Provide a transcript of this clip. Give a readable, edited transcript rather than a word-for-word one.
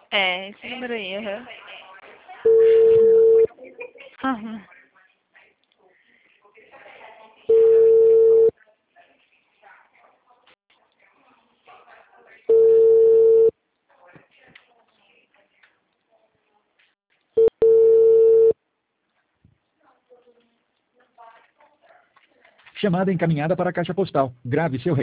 É, esse número aí, aham. Aham. Chamada encaminhada para a caixa postal. Grave seu